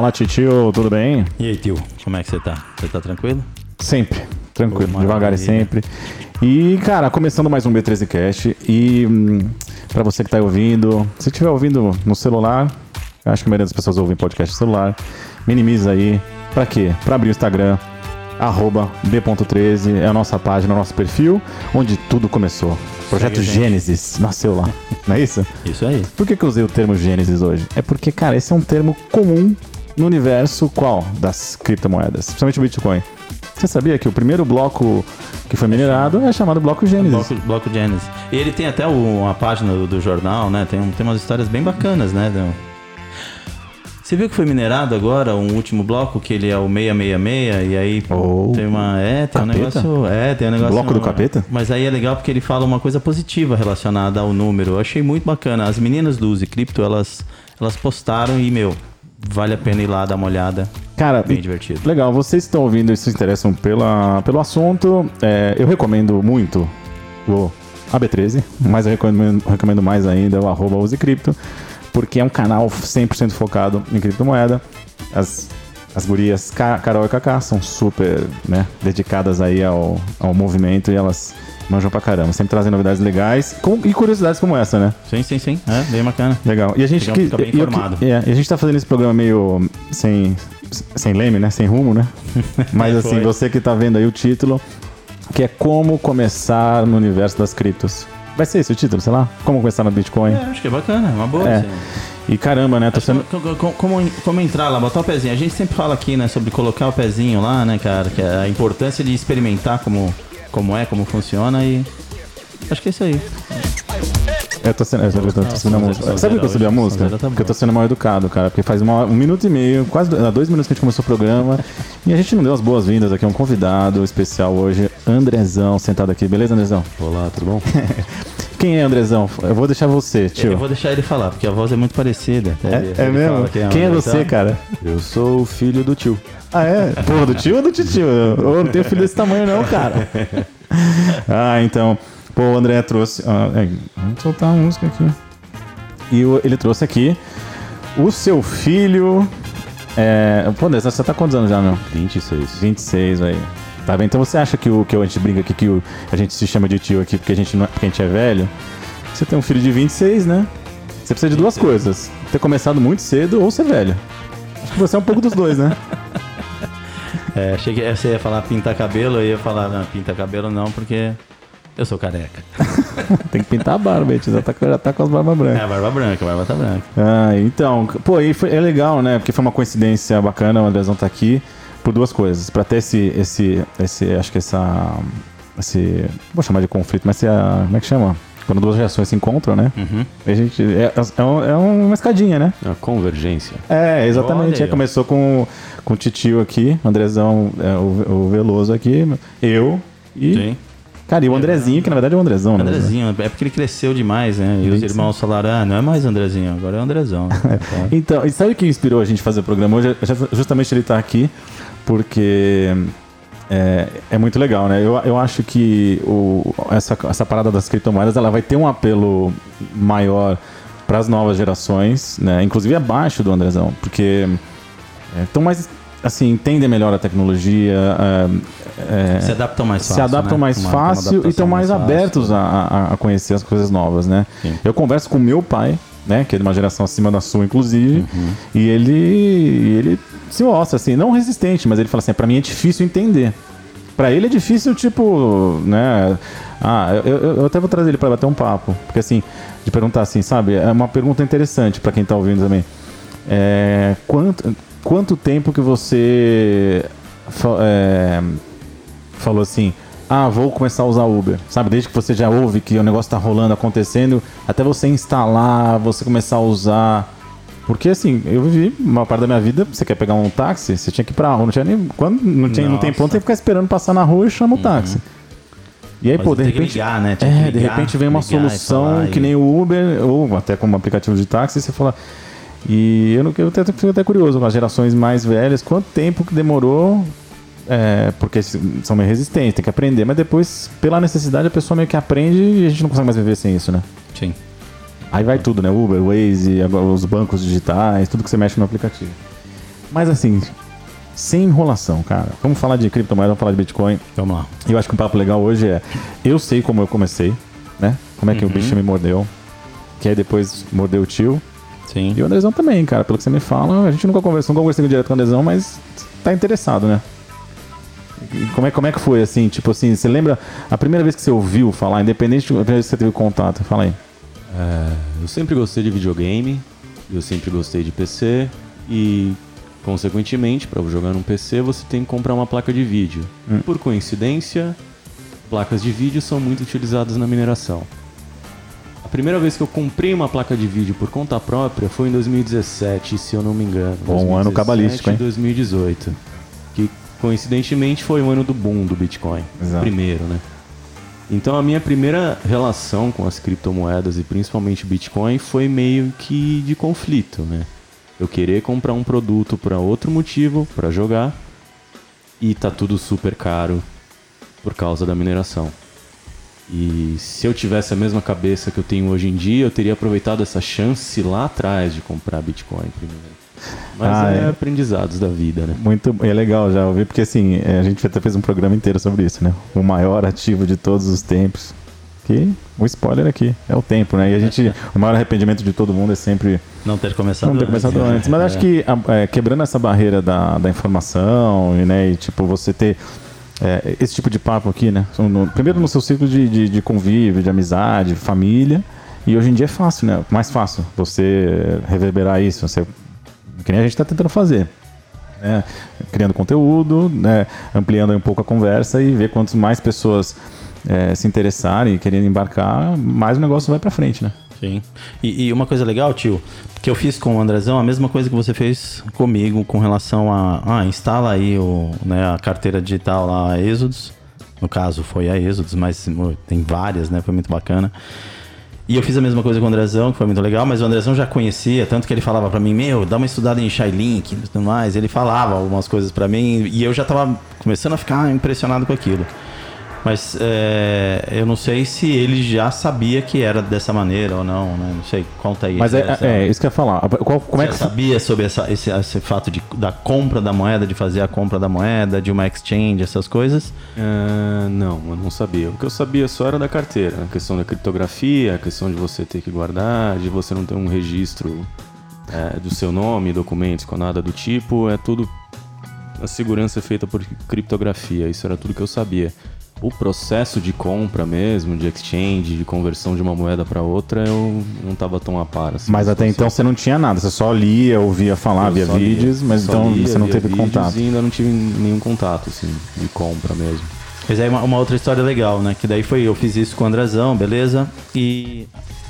Fala, titio, tudo bem? E aí, tio, como é que você tá? Você tá tranquilo? Sempre, tranquilo, Pô, devagar e sempre. E, cara, começando mais um B13Cast. E pra você que tá ouvindo, se estiver ouvindo no celular, acho que a maioria das pessoas ouvem podcast no celular, minimiza aí. Pra quê? Pra abrir o Instagram, @b.13, é a nossa página, o nosso perfil, onde tudo começou. Projeto Gênesis nasceu lá, não é isso? Isso aí. Por que eu usei o termo Gênesis hoje? É porque, cara, esse é um termo comum no universo qual? Das criptomoedas, principalmente o Bitcoin. Você sabia que o primeiro bloco que foi minerado é chamado Bloco Gênesis? Bloco Gênesis. E ele tem até uma página do jornal, né? Tem umas histórias bem bacanas, né? Você viu que foi minerado agora um último bloco, que ele é o 666, e aí tem uma... tem um negócio... tem um negócio... Bloco do capeta? Mas aí é legal porque ele fala uma coisa positiva relacionada ao número. Eu achei muito bacana. As meninas do Uzi Cripto, elas postaram e, vale a pena ir lá dar uma olhada. Cara, bem divertido. Legal, vocês que estão ouvindo e se interessam pelo assunto, eu recomendo muito o AB13, mas eu recomendo mais ainda o @UziCripto, porque é um canal 100% focado em criptomoeda. As gurias Carol e Kaká são super, né, dedicadas aí ao movimento e elas manjam pra caramba. Sempre trazem novidades legais e curiosidades como essa, né? Sim. Bem bacana. Legal. E a gente fica bem informado. E a gente tá fazendo esse programa meio sem leme, né? Sem rumo, né? Mas assim, você que tá vendo aí o título, que é Como Começar no Universo das Criptos. Vai ser esse o título, sei lá? Como começar no Bitcoin? Acho que é bacana, é uma boa. Assim. E caramba, né? Como entrar lá, botar o pezinho. A gente sempre fala aqui, né, sobre colocar o pezinho lá, né, cara? Que é a importância de experimentar como funciona, e acho que é isso aí. Eu tô sendo a música. Sabe por que eu subi a música? Porque eu tô sendo mal educado, cara. Porque faz 1 minuto e meio, quase 2 minutos que a gente começou o programa. E a gente não deu as boas-vindas aqui. É um convidado especial hoje, Andrezão, sentado aqui. Beleza, Andrezão? Olá, tudo bom? Quem é Andrezão? Eu vou deixar você, tio. Eu vou deixar ele falar, porque a voz é muito parecida. É mesmo? Quem é você, cara? Eu sou o filho do tio. Ah, é? Porra, do tio ou do titio? Eu não tenho filho desse tamanho não, cara. Então... Pô, o André trouxe... vamos soltar a música aqui. E ele trouxe aqui o seu filho... Pô, André, você tá quantos anos já, meu? 26. 26, velho. Tá bem? Então você acha que a gente brinca aqui, que a gente se chama de tio aqui porque a gente é velho? Você tem um filho de 26, né? Você precisa de 2 coisas. Ter começado muito cedo ou ser velho. Acho que você é um pouco dos dois, né? Achei que você ia falar pintar cabelo, eu ia falar, não, pintar cabelo não, porque... Eu sou careca. Tem que pintar a barba, já tá com as barbas brancas. A barba tá branca. Então, pô, e é legal, né? Porque foi uma coincidência bacana o Andrezão tá aqui por 2 coisas. Pra ter acho que vou chamar de conflito, mas como é que chama? Quando 2 gerações se encontram, né? Uhum. A gente, é uma escadinha, né? É uma convergência. Exatamente. Começou com o titio aqui, o Andrezão, o Veloso aqui, eu e... Sim. Cara, e o Andrezinho, que na verdade é o Andrezão, né? Andrezinho, é porque ele cresceu demais, né? E os irmãos falaram, não é mais Andrezinho, agora é o Andrezão. Então, e sabe o que inspirou a gente a fazer o programa hoje? Justamente ele tá aqui, porque é muito legal, né? Eu acho que essa parada das criptomoedas, ela vai ter um apelo maior para as novas gerações, né? Inclusive abaixo do Andrezão, porque estão mais... assim, entendem melhor a tecnologia, se adaptam mais fácil, se adaptam mais fácil e estão mais abertos a conhecer as coisas novas, né? Sim. Eu converso com meu pai, né, que é de uma geração acima da sua, inclusive, e ele se mostra assim, não resistente, mas ele fala assim, pra mim é difícil entender. Pra ele é difícil, tipo, né? Eu até vou trazer ele pra bater um papo, porque assim, de perguntar assim, sabe? É uma pergunta interessante pra quem tá ouvindo também. Quanto tempo que você falou assim, vou começar a usar Uber, sabe? Desde que você já ouve que o negócio tá rolando, acontecendo, até você instalar, você começar a usar. Porque assim, eu vivi uma parte da minha vida, você quer pegar um táxi, você tinha que ir pra rua, não tinha nem... Quando não tem ponto, tem que ficar esperando passar na rua e chama o táxi. E aí, pô, de repente... ligar, né? De repente vem uma solução que nem o Uber, ou até como aplicativo de táxi, e você fala... E eu fico até curioso com as gerações mais velhas, quanto tempo que demorou, porque são meio resistentes, tem que aprender, mas depois, pela necessidade, a pessoa meio que aprende e a gente não consegue mais viver sem isso, né? Sim. Aí vai tudo, né? Uber, Waze, agora os bancos digitais, tudo que você mexe no aplicativo. Mas assim, sem enrolação, cara. Vamos falar de criptomoeda, vamos falar de Bitcoin. Vamos lá. Eu acho que um papo legal hoje é... Eu sei como eu comecei, né? Como é que o bicho me mordeu. Que aí depois mordeu o tio. Sim. E o Andrezão também, cara. Pelo que você me fala, a gente nunca conversei direto com o Andrezão, mas tá interessado, né? E como é que foi, assim? Tipo assim, você lembra a primeira vez que você ouviu falar, independente da primeira vez que você teve contato? Fala aí. Eu sempre gostei de videogame, eu sempre gostei de PC e, consequentemente, para jogar num PC você tem que comprar uma placa de vídeo. Por coincidência, placas de vídeo são muito utilizadas na mineração. A primeira vez que eu comprei uma placa de vídeo por conta própria foi em 2017, se eu não me engano. Bom, ano cabalístico, hein? 2018, que coincidentemente foi o ano do boom do Bitcoin. Exato. Primeiro, né? Então a minha primeira relação com as criptomoedas e principalmente Bitcoin foi meio que de conflito, né? Eu querer comprar um produto para outro motivo, para jogar, e tá tudo super caro por causa da mineração. E se eu tivesse a mesma cabeça que eu tenho hoje em dia, eu teria aproveitado essa chance lá atrás de comprar Bitcoin primeiro. Mas aprendizados da vida, né? Muito, é legal já ouvir, porque assim, a gente até fez um programa inteiro sobre isso, né? O maior ativo de todos os tempos. Que o spoiler aqui é o tempo, né? E o maior arrependimento de todo mundo é sempre não ter começado antes. Mas acho que quebrando essa barreira da informação, né? E tipo, você ter esse tipo de papo aqui, né? Primeiro no seu ciclo de convívio, de amizade, família. E hoje em dia é fácil, né? Mais fácil você reverberar isso. Que nem a gente está tentando fazer. Né? Criando conteúdo, né? Ampliando aí um pouco a conversa e ver quantas mais pessoas se interessarem e querendo embarcar, mais o negócio vai para frente, né? Sim. E uma coisa legal, tio, que eu fiz com o Andrezão, a mesma coisa que você fez comigo com relação a instala aí a carteira digital lá, a Êxodos. No caso foi a Êxodos, mas tem várias, né? Foi muito bacana. E eu fiz a mesma coisa com o Andrezão, que foi muito legal, mas o Andrezão já conhecia, tanto que ele falava pra mim, dá uma estudada em Shylink e tudo mais. Ele falava algumas coisas pra mim e eu já tava começando a ficar impressionado com aquilo. Mas eu não sei se ele já sabia que era dessa maneira ou não, né? Não sei, conta aí. Mas isso que eu ia falar. Como é que sabia sobre esse fato da compra da moeda, de fazer a compra da moeda, de uma exchange, essas coisas? Não, eu não sabia. O que eu sabia só era da carteira. A questão da criptografia, a questão de você ter que guardar, de você não ter um registro do seu nome, documentos, com nada do tipo. É tudo... A segurança é feita por criptografia. Isso era tudo que eu sabia. O processo de compra mesmo, de exchange, de conversão de uma moeda para outra, eu não estava tão a par. Assim, mas até então você não tinha nada, você só lia, ouvia falar, via vídeos, mas então você não teve contato. E ainda não tive nenhum contato, assim, de compra mesmo. Mas aí uma outra história legal, né? Que daí eu fiz isso com o Andrezão, beleza? E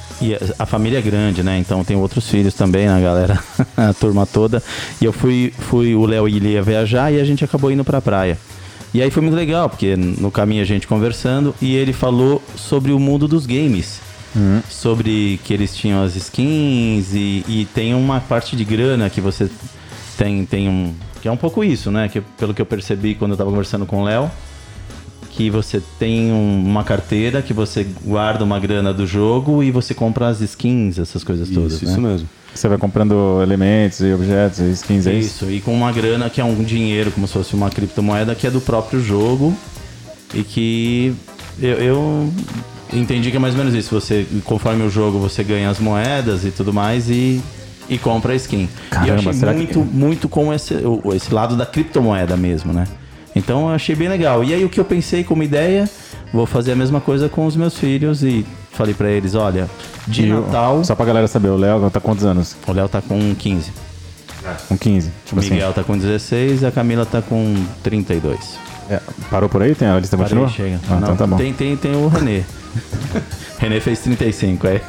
a família é grande, né? Então tem outros filhos também, a galera, a turma toda. E eu o Léo ia viajar e a gente acabou indo pra praia. E aí foi muito legal, porque no caminho a gente conversando e ele falou sobre o mundo dos games. Sobre que eles tinham as skins e tem uma parte de grana que você tem que é um pouco isso, né? Que pelo que eu percebi quando eu tava conversando com o Léo, que você tem uma carteira que você guarda uma grana do jogo e você compra as skins, essas coisas todas, né? Isso mesmo. Você vai comprando elementos e objetos e skins aí? Isso, e com uma grana que é um dinheiro, como se fosse uma criptomoeda, que é do próprio jogo. E que eu entendi que é mais ou menos isso. Você, conforme o jogo, você ganha as moedas e tudo mais e compra a skin. Caramba, e eu achei muito com esse lado da criptomoeda mesmo, né? Então eu achei bem legal. E aí o que eu pensei como ideia, vou fazer a mesma coisa com os meus filhos e falei pra eles, olha, Natal... Só pra galera saber, o Léo tá com quantos anos? O Léo tá com 15. Com 15. Tipo o Miguel tá com 16 e a Camila tá com 32. Parou por aí? Tem a lista continua? Chega. Não, então tá bom. Tem o René. René fez 35, aí.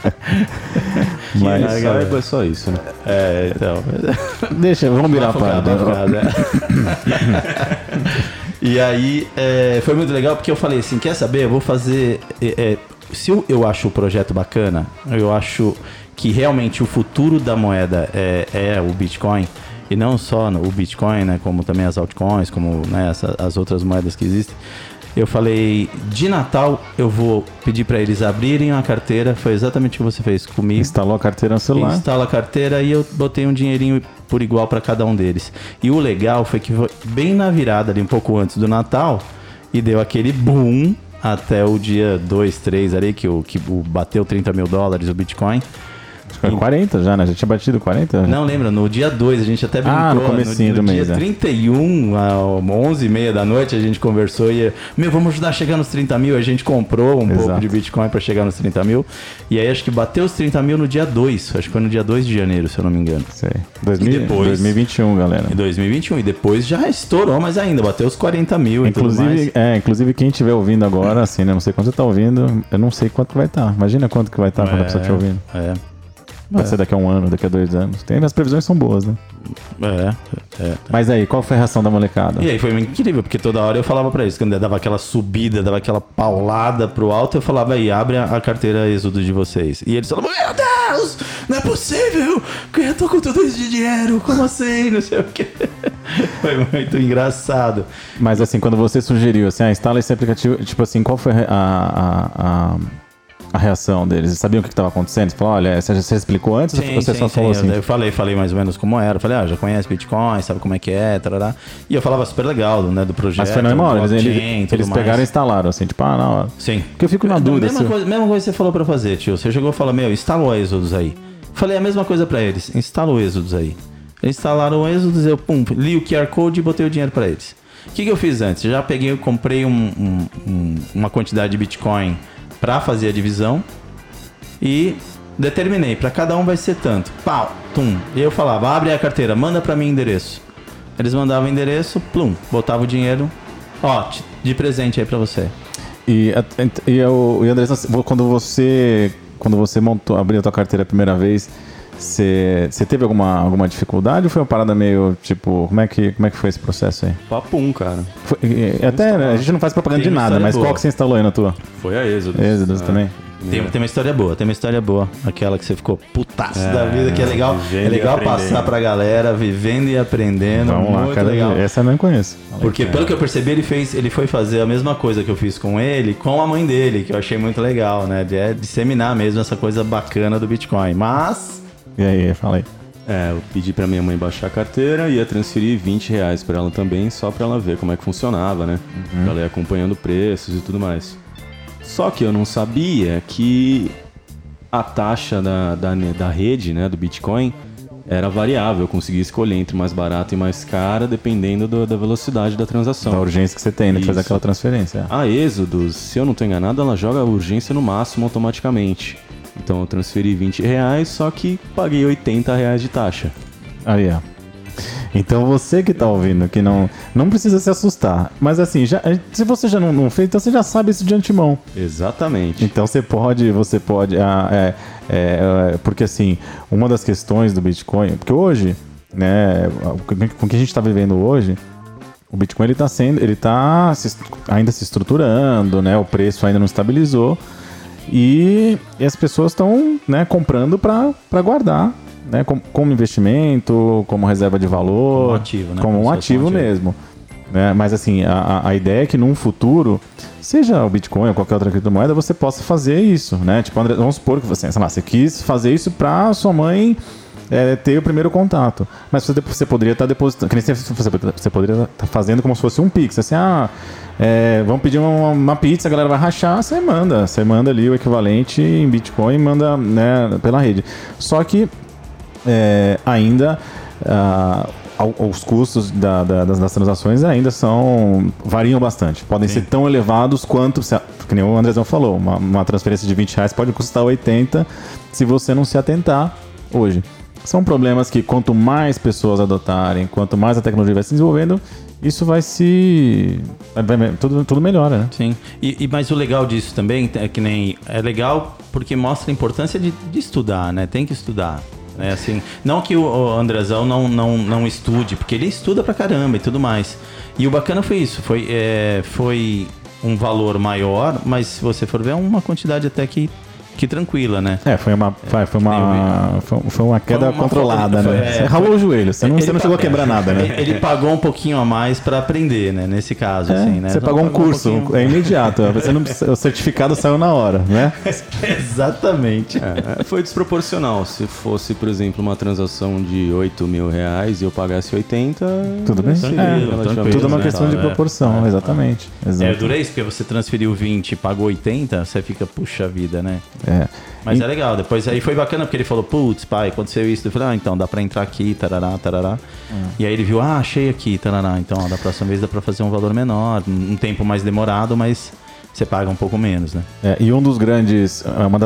Mas é só isso, né? Então... Deixa, vamos virar a página. E aí, foi muito legal porque eu falei assim, quer saber? Eu vou fazer... se eu acho o projeto bacana, eu acho que realmente o futuro da moeda é o Bitcoin, e não só o Bitcoin, né, como também as altcoins, como, né, as outras moedas que existem. Eu falei, de Natal eu vou pedir para eles abrirem a carteira. Foi exatamente o que você fez comigo. Instalou a carteira no celular. Instala a carteira e eu botei um dinheirinho por igual para cada um deles. E o legal foi que foi bem na virada ali, um pouco antes do Natal, e deu aquele boom até o dia 2, 3 ali, que bateu $30 mil o Bitcoin. Foi 40 já, né? Já tinha batido 40? Não, lembra, no dia 2 a gente até brincou. No comecinho do mês. No dia 31, às 11h30 da noite, a gente conversou e... vamos ajudar a chegar nos 30 mil. A gente comprou um pouco de Bitcoin para chegar nos 30 mil. E aí acho que bateu os 30 mil no dia 2. Acho que foi no dia 2 de janeiro, se eu não me engano. Sei. 2021, galera. Em 2021. E depois já estourou, mas ainda bateu os 40 mil Inclusive quem estiver ouvindo agora, assim, né? Não sei quando você tá ouvindo, eu não sei quanto vai estar. Imagina quanto que vai estar quando a pessoa estiver ouvindo. Pode ser daqui a 1 ano, daqui a 2 anos. As previsões são boas, né? Mas aí, qual foi a reação da molecada? E aí foi incrível, porque toda hora eu falava pra eles, quando eu dava aquela subida, dava aquela paulada pro alto, eu falava aí, abre a carteira Êxodo de vocês. E eles falavam, meu Deus, não é possível, que eu tô com tudo isso de dinheiro, como assim, não sei o quê. Foi muito engraçado. Mas assim, quando você sugeriu, assim, instala esse aplicativo, tipo assim, qual foi a reação deles? Eles sabiam o que estava acontecendo? Você falou, olha, você explicou antes ou você só falou assim? Eu falei mais ou menos como era. Eu falei, já conhece Bitcoin, sabe como é que é, tarará. E eu falava super legal, né, do projeto. Mas foi na mesma hora, eles pegaram e instalaram, assim, tipo, na hora. Sim. Porque eu fico na dúvida. Mesma coisa que você falou pra fazer, tio. Você chegou e falou, instala o Êxodos aí. Falei a mesma coisa pra eles, instala o Êxodos aí. Eles instalaram o Êxodos, eu li o QR Code e botei o dinheiro pra eles. O que eu fiz antes? Já comprei uma quantidade de Bitcoin pra fazer a divisão. E determinei, para cada um vai ser tanto. Pau, tum. E eu falava, abre a carteira, manda para mim o endereço. Eles mandavam o endereço, plum, botava o dinheiro. De presente aí para você. E André, quando você abriu a tua carteira a primeira vez, você teve alguma dificuldade ou foi uma parada meio, tipo, como é que foi esse processo aí? Papum, cara. A gente não faz propaganda de nada, mas qual que você instalou aí na tua? Foi a Êxodos. Êxodos também? Tem uma história boa, aquela que você ficou putaço da vida, que é legal passar pra galera, vivendo e aprendendo. Vamos lá, cara, legal. Essa eu não conheço. Porque pelo que eu percebi, ele foi fazer a mesma coisa que eu fiz com ele, com a mãe dele, que eu achei muito legal, né? De disseminar mesmo essa coisa bacana do Bitcoin. Mas... E aí, fala aí. Eu pedi pra minha mãe baixar a carteira e ia transferir R$20 pra ela também, só pra ela ver como é que funcionava, né? Pra ela ir acompanhando preços e tudo mais. Só que eu não sabia que a taxa da rede, né, do Bitcoin, era variável. Eu conseguia escolher entre mais barato e mais cara, dependendo da velocidade da transação. Da urgência que você tem, né, de fazer aquela transferência. A Êxodos, se eu não estou enganado, ela joga a urgência no máximo automaticamente. Então eu transferi R$20, só que paguei R$80 de taxa. Aí, ó. Então você que tá ouvindo, que não precisa se assustar. Mas assim, se você já não fez, então você já sabe isso de antemão. Exatamente. Então você pode... porque assim, uma das questões do Bitcoin... Porque hoje, né, com o que a gente está vivendo hoje, o Bitcoin ele tá ainda se estruturando, né? O preço ainda não estabilizou. E as pessoas estão, né, comprando para guardar. Né, como investimento, como reserva de valor, como ativo, né? Como um ativo mesmo. Né? Mas assim, a ideia é que num futuro, seja o Bitcoin ou qualquer outra criptomoeda, você possa fazer isso. Né? Tipo, André, vamos supor que você quis fazer isso para sua mãe ter o primeiro contato. Mas você poderia estar depositando, que nem você poderia estar fazendo como se fosse um Pix. Assim, vamos pedir uma pizza, a galera vai rachar, você manda ali o equivalente em Bitcoin e manda, né, pela rede. Só que ainda os custos das transações ainda variam bastante. Podem ser tão elevados quanto, que nem o Andrezão falou, uma transferência de R$20 pode custar 80 se você não se atentar hoje. São problemas que quanto mais pessoas adotarem, quanto mais a tecnologia vai se desenvolvendo, isso tudo melhora, né? Sim. Mas o legal disso também é legal porque mostra a importância de estudar, né? Tem que estudar. Assim, não que o Andrezão não estude, porque ele estuda pra caramba e tudo mais. E o bacana foi isso, foi um valor maior, mas se você for ver, é uma quantidade até que que tranquila, né? Foi uma queda controlada, né? Você ralou o joelho, você não chegou a quebrar nada, né? Ele pagou um pouquinho a mais para aprender, né? Nesse caso, assim, né? Você pagou um curso, é imediato. O certificado saiu na hora, né? Exatamente. Foi desproporcional. Se fosse, por exemplo, uma transação de R$8.000 e eu pagasse 80, tudo bem? Tranquilo, tudo é uma questão de proporção, exatamente. Eu durei isso, porque você transferiu 20 e pagou 80, você fica, puxa vida, né? Mas é legal, depois aí foi bacana, porque ele falou, putz, pai, aconteceu isso. Eu falei, então, dá pra entrar aqui, tarará, tarará. E aí ele viu, achei aqui, tarará. Então, da próxima vez dá pra fazer um valor menor, um tempo mais demorado, mas você paga um pouco menos, né? E um dos grandes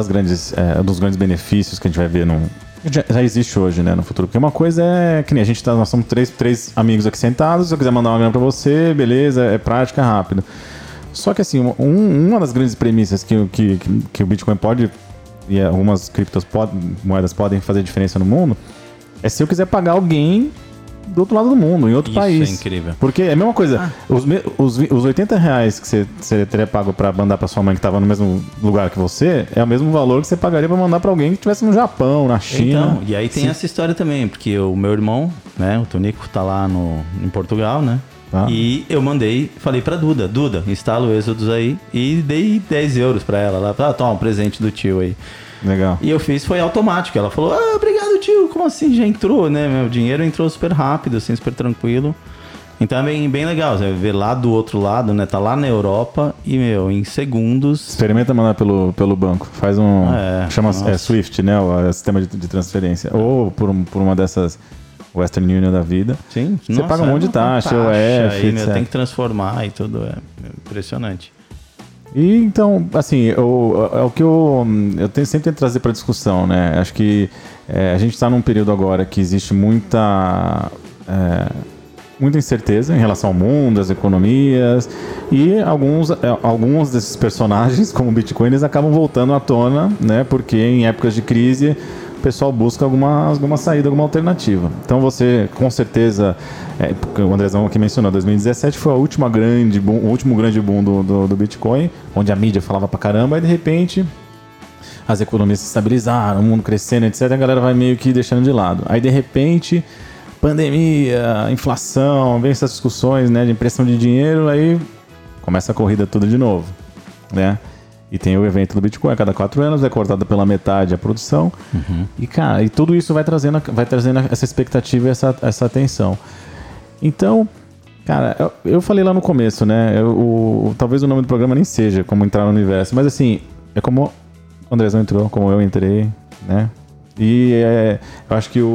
benefícios que a gente vai ver já existe hoje, né, no futuro. Porque uma coisa é que nem nós somos três amigos aqui sentados, se eu quiser mandar uma grana pra você, beleza, é prática, é rápido. Só que assim, uma das grandes premissas que o Bitcoin pode, e algumas moedas podem fazer diferença no mundo, é se eu quiser pagar alguém do outro lado do mundo, em outro país. Isso é incrível. Porque é a mesma coisa, os R$80 que você teria pago pra mandar pra sua mãe que tava no mesmo lugar que você, é o mesmo valor que você pagaria pra mandar pra alguém que estivesse no Japão, na China. Então, e aí tem essa história também, porque o meu irmão, né, o Tonico, tá lá em Portugal, né? E eu falei pra Duda, instala o Exodus aí, e dei 10 euros pra ela lá, toma um presente do tio aí. Legal. E eu fiz, foi automático. Ela falou, obrigado, tio. Como assim? Já entrou, né? Meu dinheiro entrou super rápido, assim, super tranquilo. Então é bem legal. Você vê lá do outro lado, né? Tá lá na Europa e, em segundos... Experimenta mandar pelo banco. Faz chama Swift, né? O sistema de transferência. Ou por uma dessas Western Union da vida. Sim. Você paga um monte de taxa, aí, tem que transformar e tudo. É impressionante. E então, assim, é o que eu sempre tento trazer para discussão, né? Acho que a gente está num período agora que existe muita incerteza em relação ao mundo, às economias, e alguns desses personagens, como o Bitcoin, eles acabam voltando à tona, né? Porque em épocas de crise o pessoal busca alguma saída, alguma alternativa. Então você, com certeza, porque o Andrezão aqui mencionou, 2017 foi o último grande boom do Bitcoin, onde a mídia falava pra caramba, e de repente as economias se estabilizaram, o mundo crescendo, etc. A galera vai meio que deixando de lado. Aí de repente, pandemia, inflação, vem essas discussões, né, de impressão de dinheiro, aí começa a corrida toda de novo, né? E tem o evento do Bitcoin a cada 4 anos, é cortada pela metade a produção. E, cara, e tudo isso vai trazendo essa expectativa e essa atenção. Então, cara, eu falei lá no começo, né? Talvez o nome do programa nem seja como entrar no universo, mas assim, é como o Andrezão entrou, como eu entrei, né? E eu acho que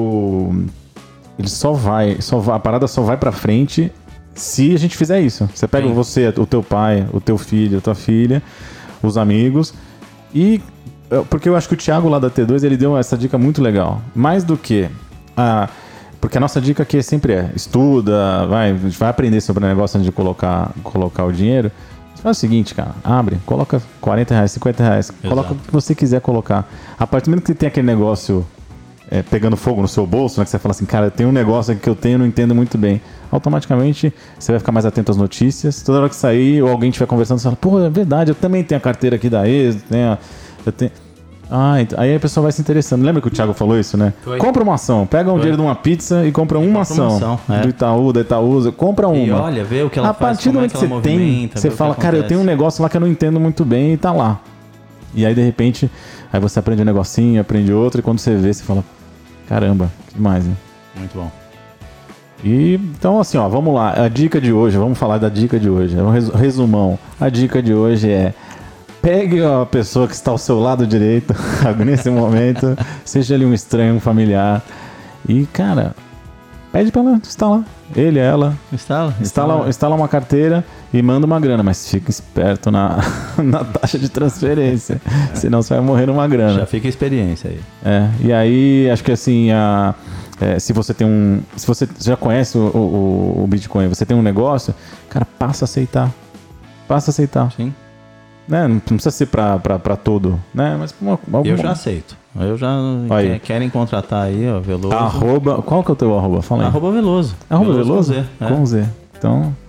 a parada só vai pra frente se a gente fizer isso. Você pega você, o teu pai, o teu filho, a tua filha, os amigos, e porque eu acho que o Thiago lá da T2 ele deu essa dica muito legal, mais do que porque a nossa dica aqui sempre estuda, vai aprender sobre o negócio antes de colocar o dinheiro. Você faz o seguinte, cara, coloca R$40, R$50, Exato. Coloca o que você quiser colocar. A partir do momento que você tem aquele negócio pegando fogo no seu bolso, né, que você fala assim, cara, tem um negócio aqui que eu tenho, não entendo muito bem, automaticamente você vai ficar mais atento às notícias. Toda hora que sair ou alguém estiver conversando, você fala, pô, é verdade, eu também tenho a carteira aqui da Exodus, aí a pessoa vai se interessando. Lembra que o Thiago falou isso, né? Foi. Compra uma ação, pega um dinheiro de uma pizza e compra uma ação. Do Itaú, da Itaúsa, compra uma. E olha, vê o que ela faz, a partir do momento que você tem, você fala, cara, eu tenho um negócio lá que eu não entendo muito bem e tá lá. E aí, de repente, aí você aprende um negocinho, aprende outro, e quando você vê, você fala, caramba, que demais, né? Muito bom. E então, assim, ó, vamos lá. A dica de hoje, vamos falar da dica de hoje. É um resumão. A dica de hoje é: pegue a pessoa que está ao seu lado direito nesse momento, seja ele um estranho, um familiar, e, cara, pede pra ela instalar. Ele, ela. Instala uma carteira e manda uma grana, mas fica esperto na taxa de transferência, senão você vai morrer numa grana. Já fica a experiência aí. E aí, acho que assim, se você já conhece o Bitcoin, você tem um negócio, cara, passa a aceitar. Sim. Né? Não precisa ser pra todo, né? Mas eu já aceito. Querem contratar aí, ó, Veloso. Qual que é o teu arroba? Fala aí. @Veloso. Veloso? Com Z. Com Z. Então,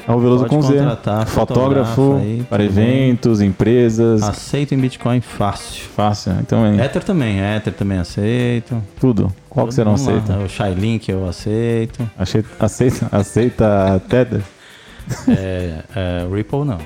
Arroba Veloso Pode com Z. contratar Fotógrafo aí, para tudo bem. eventos, empresas. Aceito em Bitcoin fácil. Fácil. Então é Ether também aceito. tudo. Qual que você não Vamos lá. aceita? O Shylink eu aceito. Aceita Tether? Ripple não.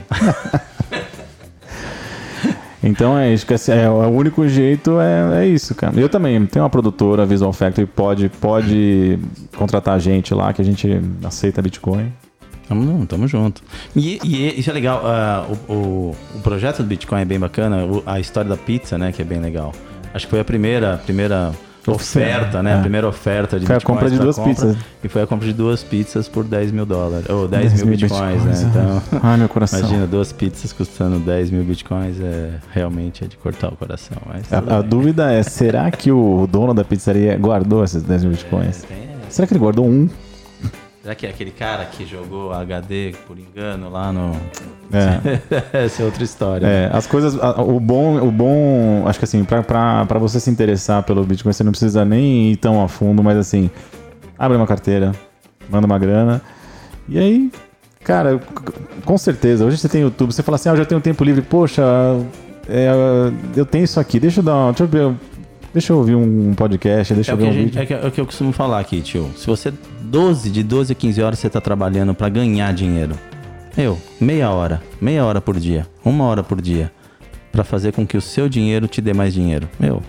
Então é isso, que o único jeito é isso, cara. Eu também tenho uma produtora, Visual Factory, pode contratar a gente lá, que a gente aceita Bitcoin. Tamo junto. E isso é legal, o projeto do Bitcoin é bem bacana, a história da pizza, né, que é bem legal. Acho que foi a primeira oferta, né? A primeira oferta de foi Bitcoin. Foi a compra de 2 pizzas. E foi a compra de 2 pizzas por $10 mil. Ou 10 mil bitcoins, né? Então, ai, meu coração. Imagina, 2 pizzas custando 10 mil bitcoins, realmente é de cortar o coração. Mas a dúvida é, será que o dono da pizzaria guardou esses 10 mil bitcoins? Será que ele guardou um? Será que é aquele cara que jogou HD por engano lá no... Essa é outra história. As coisas... O bom... Acho que assim, pra você se interessar pelo Bitcoin, você não precisa nem ir tão a fundo, mas assim, abre uma carteira, manda uma grana, e aí, cara, com certeza, hoje você tem YouTube, você fala assim, eu já tenho tempo livre, poxa, eu tenho isso aqui, deixa eu ouvir um podcast, deixa eu ver um vídeo. É o que eu costumo falar aqui, tio. Se você, de 12 a 15 horas, você tá trabalhando pra ganhar dinheiro. Meia hora por dia, 1 hora por dia, pra fazer com que o seu dinheiro te dê mais dinheiro.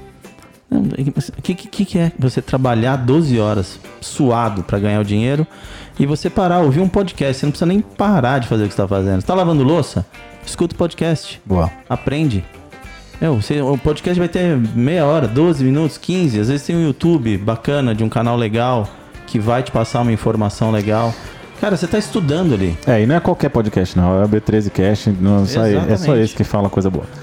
O que é você trabalhar 12 horas suado pra ganhar o dinheiro e você parar, ouvir um podcast? Você não precisa nem parar de fazer o que você tá fazendo. Você tá lavando louça? Escuta o podcast. Boa. Aprende. O podcast vai ter meia hora, 12 minutos, 15. Às vezes tem um YouTube bacana, de um canal legal, que vai te passar uma informação legal. Cara, você tá estudando ali. E não é qualquer podcast, não. É o B13 Cast. É só esse que fala coisa boa.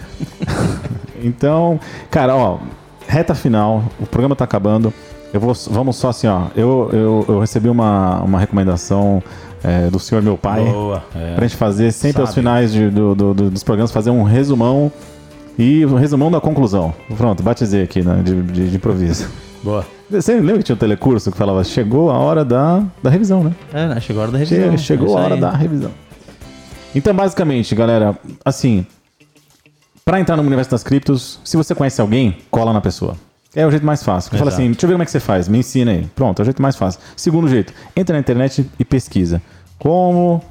Então, cara, reta final. O programa tá acabando. Vamos só assim, Eu recebi uma recomendação do senhor meu pai. Boa. Pra gente fazer sempre aos finais dos programas, fazer um resumão. E o resumão da conclusão. Pronto, batizei aqui, né, de improviso. Boa. Você lembra que tinha um telecurso que falava, chegou a hora da revisão, né? Chegou a hora da revisão. Chegou a hora da revisão. Então, basicamente, galera, assim, pra entrar no universo das criptos, se você conhece alguém, cola na pessoa. É o jeito mais fácil. Você fala assim, deixa eu ver como é que você faz, me ensina aí. Pronto, é o jeito mais fácil. Segundo jeito, entra na internet e pesquisa. Como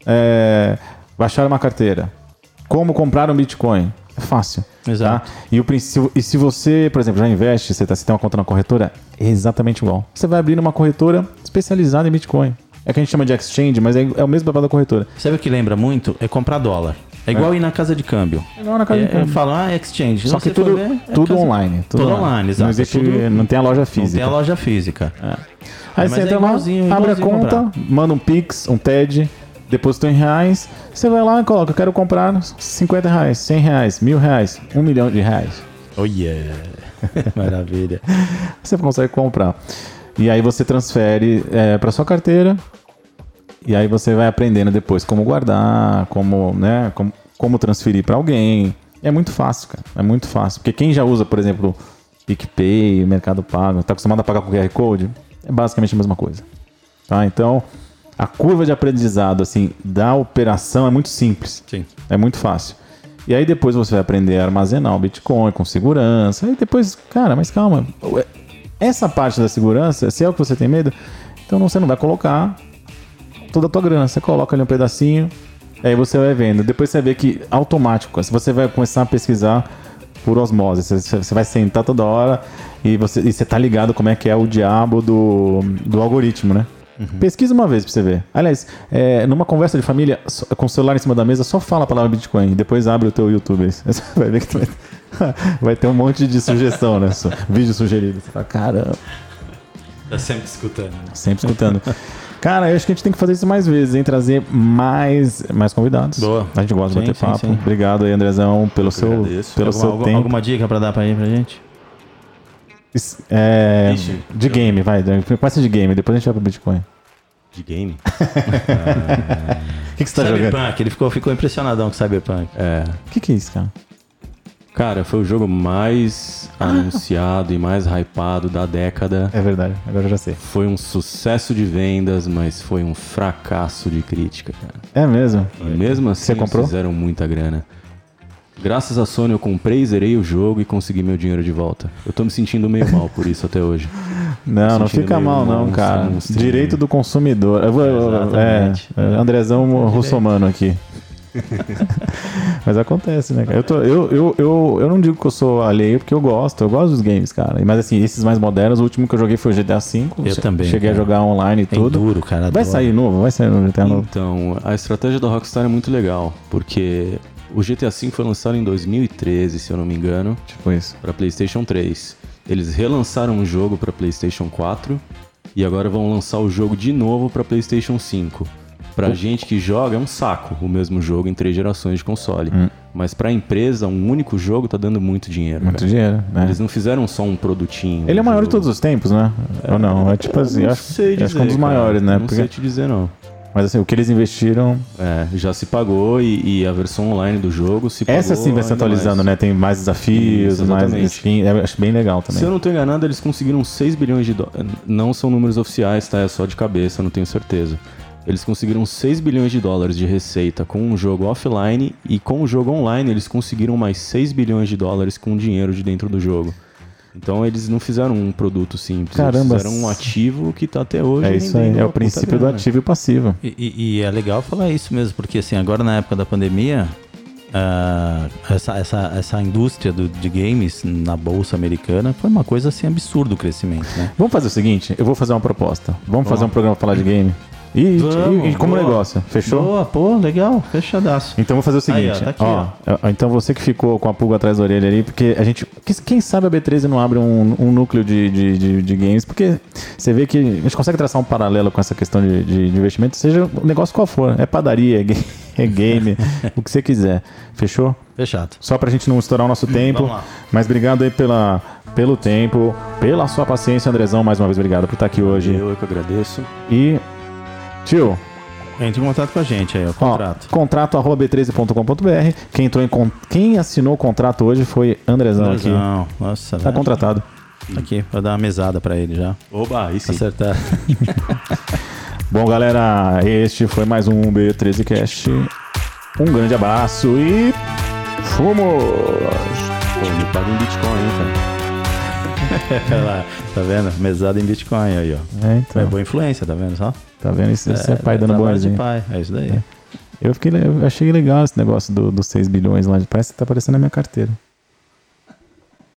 baixar uma carteira. Como comprar um Bitcoin. É fácil. Exato. Tá? E se você, por exemplo, já investe, você tem uma conta na corretora, é exatamente igual. Você vai abrir uma corretora especializada em Bitcoin. É que a gente chama de exchange, mas é o mesmo papel da corretora. Sabe o que lembra muito? É comprar dólar. É igual ir na casa de câmbio. É igual na casa de câmbio. Falam, exchange. Só que tudo online. Tudo online, exato. Não existe, não tem a loja física. Não tem a loja física. Aí você entra lá, abre a conta, manda um Pix, um TED, depositou em reais, você vai lá e coloca, eu quero comprar R$50, R$100, R$1.000, R$1 milhão. Oh yeah! Maravilha. Você consegue comprar. E aí você transfere para sua carteira e aí você vai aprendendo depois como guardar, como transferir para alguém. É muito fácil, cara. É muito fácil. Porque quem já usa, por exemplo, PicPay, Mercado Pago, está acostumado a pagar com QR Code, é basicamente a mesma coisa. Tá? Então, a curva de aprendizado assim, da operação é muito simples. Sim. É muito fácil. E aí depois você vai aprender a armazenar o Bitcoin com segurança. Aí depois, cara, mas calma. Essa parte da segurança, se é o que você tem medo, então você não vai colocar toda a tua grana. Você coloca ali um pedacinho, aí você vai vendo. Depois você vai ver que automático, você vai começar a pesquisar por osmose. Você vai sentar toda hora e você tá ligado como é que é o diabo do algoritmo, né? Uhum. Pesquisa uma vez pra você ver. Aliás, numa conversa de família, com o celular em cima da mesa, só fala a palavra Bitcoin e depois abre o teu YouTube. Você vai ver que vai ter um monte de sugestão, né? Vídeo sugerido. Você fala, caramba. Tá sempre escutando. Né? Sempre escutando. Cara, eu acho que a gente tem que fazer isso mais vezes, hein? Trazer mais convidados. Boa. A gente gosta de bater papo. Sim. Obrigado aí, Andrezão, pelo seu tempo. Alguma dica pra dar pra gente? De game, vai. Começa de game, depois a gente vai pro Bitcoin. De game? O que você tá jogando? Cyberpunk, ele ficou impressionadão com Cyberpunk. O que é isso, cara? Cara, foi o jogo mais anunciado e mais hypado da década. É verdade, agora eu já sei. Foi um sucesso de vendas, mas foi um fracasso de crítica, cara. É mesmo? E mesmo assim, Você comprou? eles fizeram muita grana. Graças à Sony eu comprei, zerei o jogo e consegui meu dinheiro de volta. Eu tô me sentindo meio mal por isso até hoje. Não sentindo fica meio mal não, monstro, cara. monstrinho. Direito do consumidor. Exatamente. Andrezão russomano aqui. Mas acontece, né, cara? Eu não digo que eu sou alheio, porque eu gosto dos games, cara. Mas assim, esses mais modernos, o último que eu joguei foi o GTA V. Eu também, Cheguei cara. a jogar online e É tudo. duro, cara. Vai sair novo GTA novo. Então, a estratégia da Rockstar é muito legal, porque o GTA V foi lançado em 2013, se eu não me engano, Tipo isso. para PlayStation 3. Eles relançaram o jogo para PlayStation 4 e agora vão lançar o jogo de novo para PlayStation 5. Pra gente que joga é um saco o mesmo jogo em 3 gerações de console. Mas pra empresa, um único jogo tá dando muito dinheiro. Muito velho. dinheiro, né? Eles não fizeram só um produtinho. Ele é o maior de jogo. todos os tempos, né? Ou não? É tipo assim, Não acho sei que é um dos dizer, maiores, cara. né? Não sei te dizer, não. Mas assim, o que eles investiram. Já se pagou e a versão online do jogo se pagou. Essa sim vai se ainda atualizando, mais. né? Tem mais desafios, Isso, mais exatamente. skin. Eu acho bem legal também. Se eu não tô enganado, eles conseguiram 6 bilhões de dólares. Não são números oficiais, tá? É só de cabeça, não tenho certeza. Eles conseguiram 6 bilhões de dólares de receita com um jogo offline e com o jogo online eles conseguiram mais 6 bilhões de dólares com dinheiro de dentro do jogo. Então eles não fizeram um produto simples, Caramba. eles fizeram um ativo que tá até hoje. É isso aí, rendendo é uma o puta princípio do grana. ativo e passivo. E é legal falar isso mesmo, porque assim, agora na época da pandemia, essa indústria de games na bolsa americana foi uma coisa assim absurda o crescimento, né? Vamos fazer o seguinte, eu vou fazer uma proposta. Vamos fazer um programa pra falar de game? E como boa. negócio, fechou? Boa, pô, legal, fechadaço. Então vou fazer o seguinte, Aí, ó, tá aqui, então você que ficou com a pulga atrás da orelha ali, porque a gente, quem sabe a B13 não abre um núcleo de games, porque você vê que a gente consegue traçar um paralelo com essa questão de investimento, seja o negócio qual for, é padaria, é game, o que você quiser, fechou? Fechado. Só pra gente não estourar o nosso tempo, Vamos lá. mas obrigado aí pelo tempo, pela sua paciência, Andrezão, mais uma vez obrigado por estar aqui hoje. Eu que agradeço. E, tio, Entre em contato com a gente aí, ó, contrato. Contrato @b13.com.br. Quem assinou o contrato hoje foi Andrezão aqui. Não, nossa, Tá velho. contratado. Aqui, vou dar uma mesada pra ele já. Oba, aí sim. Acertar. Bom, galera, este foi mais um B13 Cast. Um grande abraço e fomos! Pô, me paga um Bitcoin, hein, cara. Olha lá, tá vendo? Mesada em Bitcoin aí, ó. É, então, É boa influência, tá vendo só? tá vendo? Esse é pai dando trabalho de boazinha. pai, é isso daí. Eu achei legal esse negócio dos 6 bilhões lá. Parece que tá aparecendo na minha carteira.